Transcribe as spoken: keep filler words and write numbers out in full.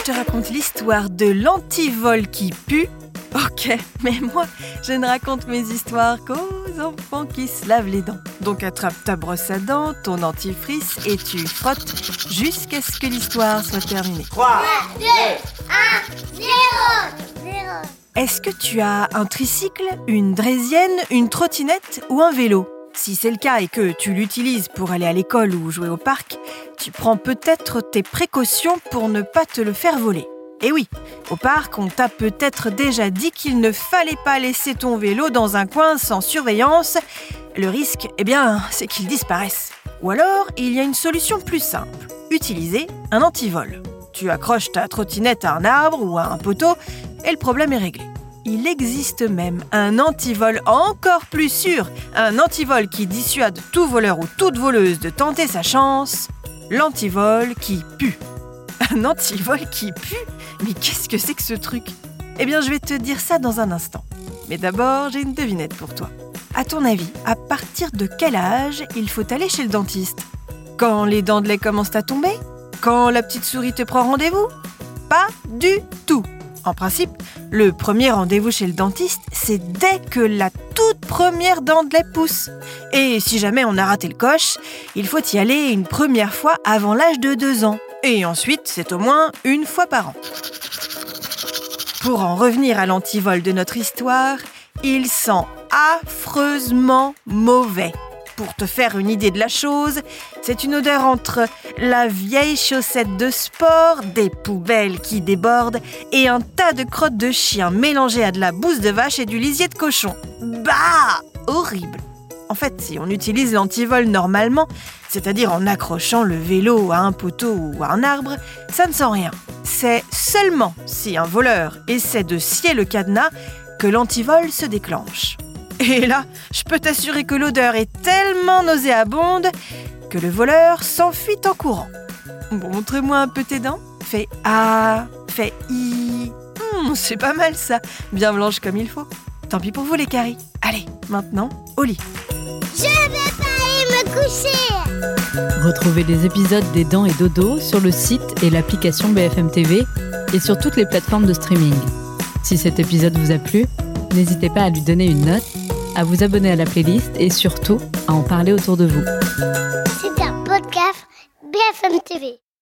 je te raconte l'histoire de l'antivol qui pue. Ok, mais moi, je ne raconte mes histoires qu'aux enfants qui se lavent les dents. Donc attrape ta brosse à dents, ton dentifrice et tu frottes jusqu'à ce que l'histoire soit terminée. trois, deux, un, zéro, zéro. Est-ce que tu as un tricycle, une draisienne, une trottinette ou un vélo ? Si c'est le cas et que tu l'utilises pour aller à l'école ou jouer au parc, tu prends peut-être tes précautions pour ne pas te le faire voler. Et oui, au parc, on t'a peut-être déjà dit qu'il ne fallait pas laisser ton vélo dans un coin sans surveillance. Le risque, eh bien, c'est qu'il disparaisse. Ou alors, il y a une solution plus simple. Utiliser un antivol. Tu accroches ta trottinette à un arbre ou à un poteau et le problème est réglé. Il existe même un antivol encore plus sûr, un antivol qui dissuade tout voleur ou toute voleuse de tenter sa chance, l'antivol qui pue. Un antivol qui pue ? Mais qu'est-ce que c'est que ce truc ? Eh bien, je vais te dire ça dans un instant. Mais d'abord, j'ai une devinette pour toi. À ton avis, à partir de quel âge il faut aller chez le dentiste ? Quand les dents de lait commencent à tomber ? Quand la petite souris te prend rendez-vous ? Pas du tout. En principe, le premier rendez-vous chez le dentiste, c'est dès que la toute première dent de lait pousse. Et si jamais on a raté le coche, il faut y aller une première fois avant l'âge de deux ans. Et ensuite, c'est au moins une fois par an. Pour en revenir à l'antivol de notre histoire, il sent affreusement mauvais. Pour te faire une idée de la chose, c'est une odeur entre la vieille chaussette de sport, des poubelles qui débordent et un tas de crottes de chien mélangées à de la bouse de vache et du lisier de cochon. Bah ! Horrible ! En fait, si on utilise l'antivol normalement, c'est-à-dire en accrochant le vélo à un poteau ou à un arbre, ça ne sent rien. C'est seulement si un voleur essaie de scier le cadenas que l'antivol se déclenche. Et là, je peux t'assurer que l'odeur est tellement nauséabonde que le voleur s'enfuit en courant. Bon, montre-moi un peu tes dents. Fais A, fais I. Hum, c'est pas mal ça, bien blanche comme il faut. Tant pis pour vous les caries. Allez, maintenant, au lit. Je vais pas aller me coucher. Retrouvez les épisodes des Dents et Dodo sur le site et l'application B F M T V et sur toutes les plateformes de streaming. Si cet épisode vous a plu, n'hésitez pas à lui donner une note, à vous abonner à la playlist et surtout à en parler autour de vous. C'est un podcast B F M T V.